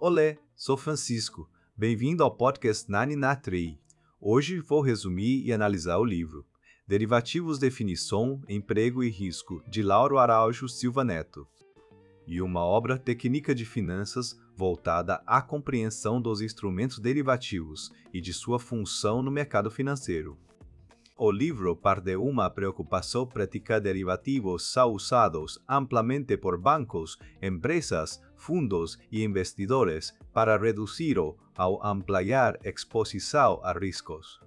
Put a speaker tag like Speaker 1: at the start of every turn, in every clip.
Speaker 1: Olé, sou Francisco. Bem-vindo ao podcast Nani Natrei. Hoje vou resumir e analisar o livro Derivativos, Definição, Emprego e Risco, de Lauro Araújo Silva Neto, e uma obra técnica de finanças voltada à compreensão dos instrumentos derivativos e de sua função no mercado financeiro. O livro parte de uma preocupação praticar derivativos são usados amplamente por bancos, empresas, fundos e investidores para reduzir ou ampliar exposição a riscos.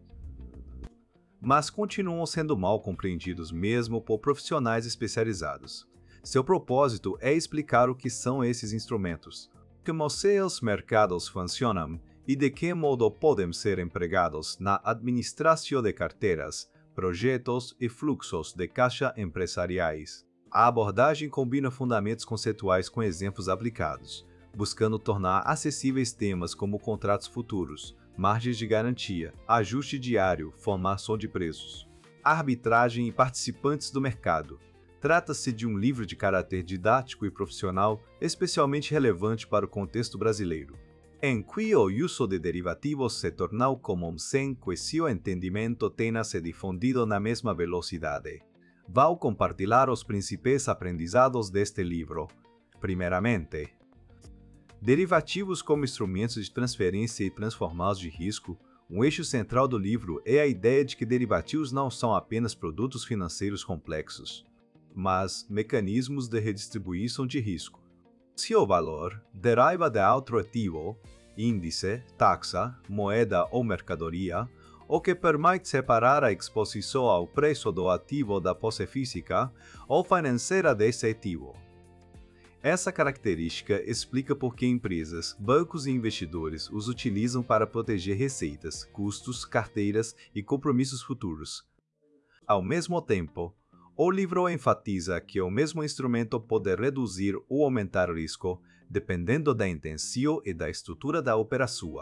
Speaker 1: Mas continuam sendo mal compreendidos mesmo por profissionais especializados. Seu propósito é explicar o que são esses instrumentos, como seus mercados funcionam e de que modo podem ser empregados na administração de carteiras, projetos e fluxos de caixa empresariais. A abordagem combina fundamentos conceituais com exemplos aplicados, buscando tornar acessíveis temas como contratos futuros, margens de garantia, ajuste diário, formação de preços, arbitragem e participantes do mercado. Trata-se de um livro de caráter didático e profissional, especialmente relevante para o contexto brasileiro, em que o uso de derivativos se tornou comum sem que seu entendimento tenha se difundido na mesma velocidade. Vou compartilhar os principais aprendizados deste livro. Primeiramente, derivativos como instrumentos de transferência e transformados de risco. Um eixo central do livro é a ideia de que derivativos não são apenas produtos financeiros complexos, mas mecanismos de redistribuição de risco. Seu valor deriva de outro ativo, índice, taxa, moeda ou mercadoria, o que permite separar a exposição ao preço do ativo da posse física ou financeira desse ativo. Essa característica explica por que empresas, bancos e investidores os utilizam para proteger receitas, custos, carteiras e compromissos futuros. Ao mesmo tempo, o livro enfatiza que o mesmo instrumento pode reduzir ou aumentar o risco, dependendo da intenção e da estrutura da operação.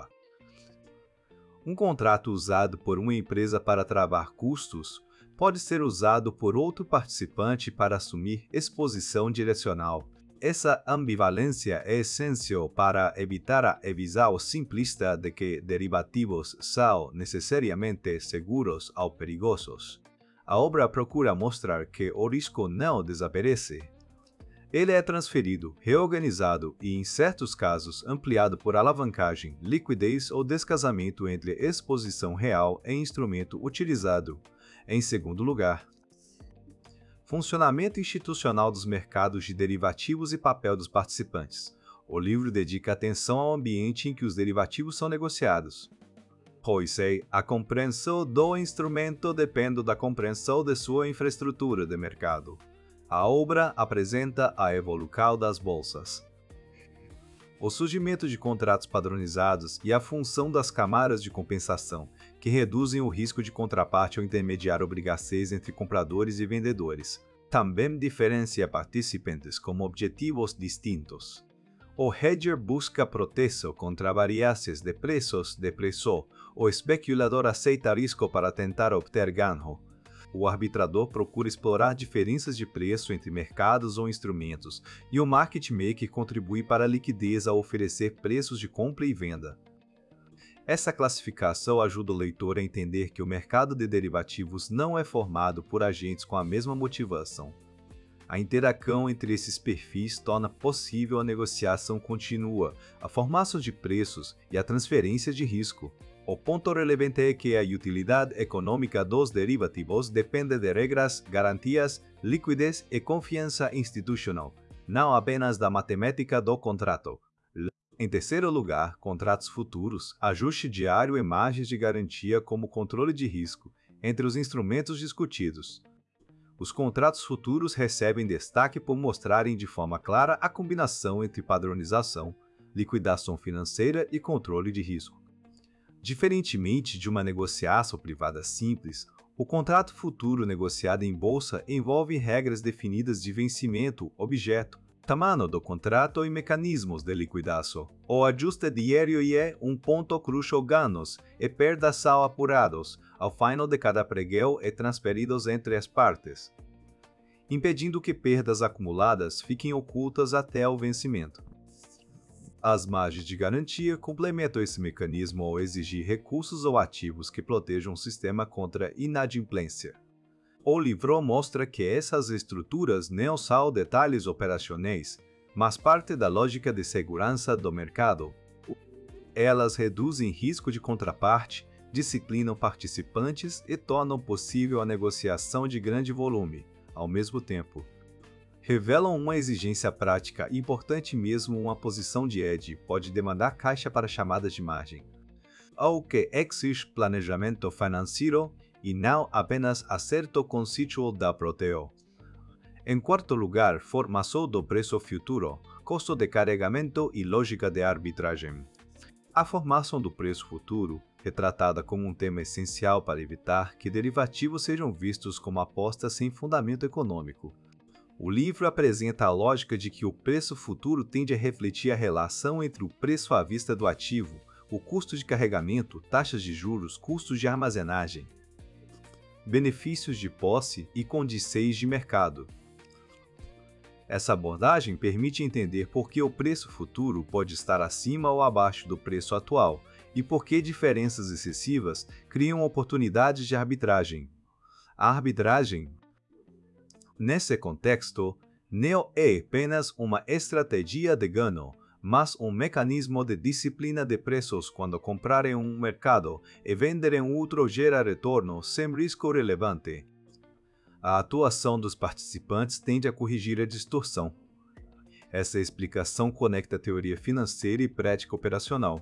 Speaker 1: Um contrato usado por uma empresa para travar custos pode ser usado por outro participante para assumir exposição direcional. Essa ambivalência é essencial para evitar a visão simplista de que derivativos são necessariamente seguros ou perigosos. A obra procura mostrar que o risco não desaparece. Ele é transferido, reorganizado e, em certos casos, ampliado por alavancagem, liquidez ou descasamento entre exposição real e instrumento utilizado. Em segundo lugar, funcionamento institucional dos mercados de derivativos e papel dos participantes. O livro dedica atenção ao ambiente em que os derivativos são negociados, pois a compreensão do instrumento depende da compreensão de sua infraestrutura de mercado. A obra apresenta a evolução das bolsas, o surgimento de contratos padronizados e a função das camadas de compensação, que reduzem o risco de contraparte ao intermediar obrigações entre compradores e vendedores. Também diferencia participantes com objetivos distintos. O hedger busca proteção contra variações de preços de preço. O especulador aceita risco para tentar obter ganho. O arbitrador procura explorar diferenças de preço entre mercados ou instrumentos, e o market maker contribui para a liquidez ao oferecer preços de compra e venda. Essa classificação ajuda o leitor a entender que o mercado de derivativos não é formado por agentes com a mesma motivação. A interação entre esses perfis torna possível a negociação contínua, a formação de preços e a transferência de risco. O ponto relevante é que a utilidade econômica dos derivativos depende de regras, garantias, liquidez e confiança institucional, não apenas da matemática do contrato. Em terceiro lugar, contratos futuros, ajuste diário e margens de garantia como controle de risco, entre os instrumentos discutidos. Os contratos futuros recebem destaque por mostrarem de forma clara a combinação entre padronização, liquidação financeira e controle de risco. Diferentemente de uma negociação privada simples, o contrato futuro negociado em bolsa envolve regras definidas de vencimento, objeto, tamanho do contrato e mecanismos de liquidação. O ajuste diário é um ponto crucial. Ganhos e perdas são apurados ao final de cada pregão e transferidos entre as partes, impedindo que perdas acumuladas fiquem ocultas até o vencimento. As margens de garantia complementam esse mecanismo ao exigir recursos ou ativos que protejam o sistema contra inadimplência. O livro mostra que essas estruturas não são detalhes operacionais, mas parte da lógica de segurança do mercado. Elas reduzem risco de contraparte, disciplinam participantes e tornam possível a negociação de grande volume, ao mesmo tempo. Revelam uma exigência prática importante mesmo uma posição de hedge pode demandar caixa para chamadas de margem, ao que exige planejamento financeiro e não apenas acerto conceitual da Proteo. Em quarto lugar, formação do preço futuro, custo de carregamento e lógica de arbitragem. A formação do preço futuro, retratada como um tema essencial para evitar que derivativos sejam vistos como apostas sem fundamento econômico. O livro apresenta a lógica de que o preço futuro tende a refletir a relação entre o preço à vista do ativo, o custo de carregamento, taxas de juros, custos de armazenagem, benefícios de posse e condições de mercado. Essa abordagem permite entender por que o preço futuro pode estar acima ou abaixo do preço atual e por que diferenças excessivas criam oportunidades de arbitragem. A arbitragem, nesse contexto, não é apenas uma estratégia de ganho, mas um mecanismo de disciplina de preços quando comprar em um mercado e vender em outro gera retorno sem risco relevante. A atuação dos participantes tende a corrigir a distorção. Essa explicação conecta a teoria financeira e prática operacional.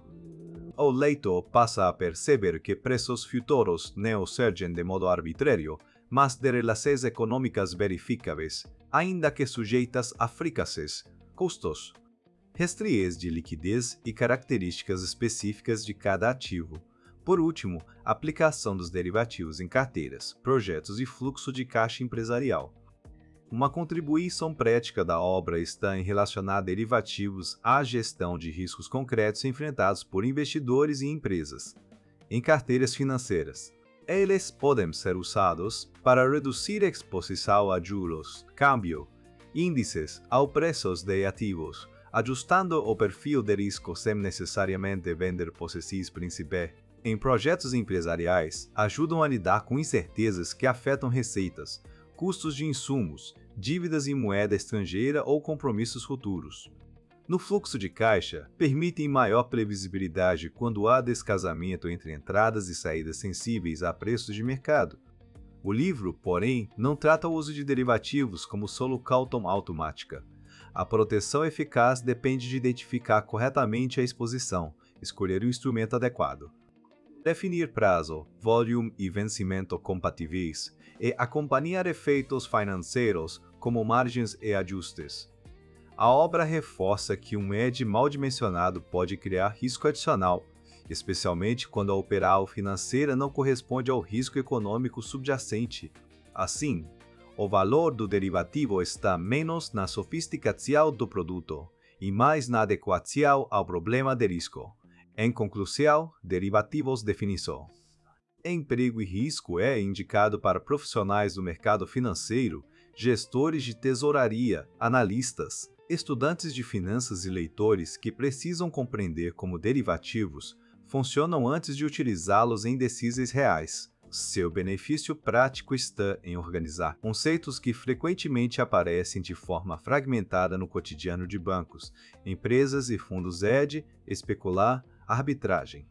Speaker 1: O leitor passa a perceber que preços futuros não surgem de modo arbitrário, mas de relações econômicas verificáveis, ainda que sujeitas a fricasses, custos, restrições de liquidez e características específicas de cada ativo. Por último, a aplicação dos derivativos em carteiras, projetos e fluxo de caixa empresarial. Uma contribuição prática da obra está em relacionar derivativos à gestão de riscos concretos enfrentados por investidores e empresas. Em carteiras financeiras, eles podem ser usados para reduzir a exposição a juros, câmbio, índices ou preços de ativos, ajustando o perfil de risco sem necessariamente vender posições principais. Em projetos empresariais, ajudam a lidar com incertezas que afetam receitas, custos de insumos, dívidas em moeda estrangeira ou compromissos futuros. No fluxo de caixa, permitem maior previsibilidade quando há descasamento entre entradas e saídas sensíveis a preços de mercado. O livro, porém, não trata o uso de derivativos como solo caution automática. A proteção eficaz depende de identificar corretamente a exposição, escolher o instrumento adequado, definir prazo, volume e vencimento compatíveis e acompanhar efeitos financeiros como margens e ajustes. A obra reforça que um hedge mal dimensionado pode criar risco adicional, especialmente quando a operação financeira não corresponde ao risco econômico subjacente. Assim, o valor do derivativo está menos na sofisticação do produto e mais na adequação ao problema de risco. Em conclusão, derivativos definição. Emprego e risco é indicado para profissionais do mercado financeiro, gestores de tesouraria, analistas, estudantes de finanças e leitores que precisam compreender como derivativos funcionam antes de utilizá-los em decisões reais. Seu benefício prático está em organizar conceitos que frequentemente aparecem de forma fragmentada no cotidiano de bancos, empresas e fundos hedge, especular, arbitragem,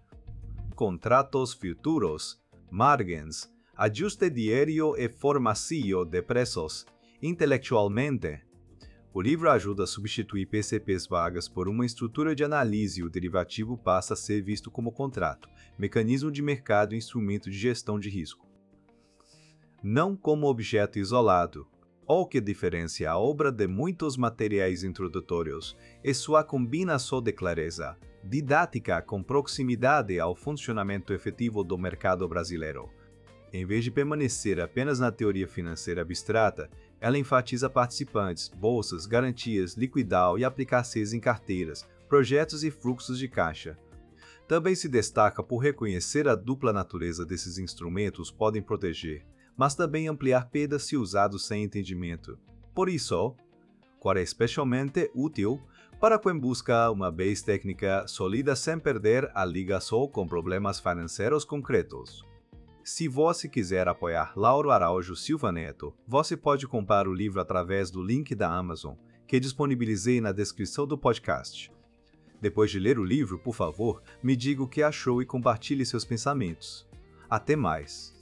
Speaker 1: contratos futuros, margens, ajuste diário e formação de preços. Intelectualmente, o livro ajuda a substituir PCPs vagas por uma estrutura de análise e o derivativo passa a ser visto como contrato, mecanismo de mercado e instrumento de gestão de risco, não como objeto isolado. O que diferencia a obra de muitos materiais introdutórios é sua combinação de clareza, didática com proximidade ao funcionamento efetivo do mercado brasileiro. Em vez de permanecer apenas na teoria financeira abstrata, ela enfatiza participantes, bolsas, garantias, liquidar e aplicar CEs em carteiras, projetos e fluxos de caixa. Também se destaca por reconhecer a dupla natureza desses instrumentos podem proteger, mas também ampliar perdas se usados sem entendimento. Por isso, é especialmente útil para quem busca uma base técnica sólida sem perder a ligação com problemas financeiros concretos. Se você quiser apoiar Lauro Araújo Silva Neto, você pode comprar o livro através do link da Amazon, que disponibilizei na descrição do podcast. Depois de ler o livro, por favor, me diga o que achou e compartilhe seus pensamentos. Até mais!